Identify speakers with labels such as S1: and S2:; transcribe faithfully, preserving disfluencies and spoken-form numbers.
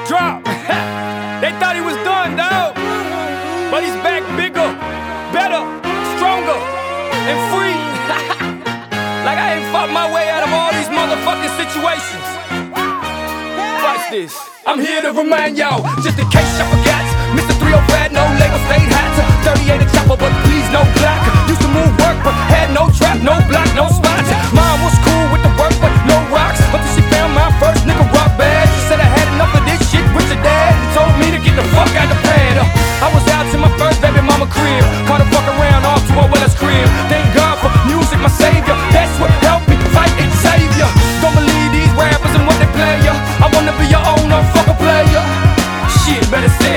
S1: drop. They thought he was done, dog. But he's back bigger, better, stronger, and free. Like I ain't fought my way out of all these motherfucking situations. Watch this. I'm here to remind y'all, just in case y'all forgot. Mister three oh five, no label, stayed hot. thirty-eight a chopper, but please no block. Used to move work, but had no trap, no block, no spots. Mom was cool with the work, but no rocks. Until she found my first nigga rock bad. She said I had enough of this shit with your dad, and told me to get the fuck out the pad. Uh, I was out to my first baby mama crib. Caught a fuck around off to a Willis crib. Thank God for music, my savior. That's what helped me fight and save ya. Don't believe these rappers and what they play ya. I wanna be your own, no fucker player. Shit, better say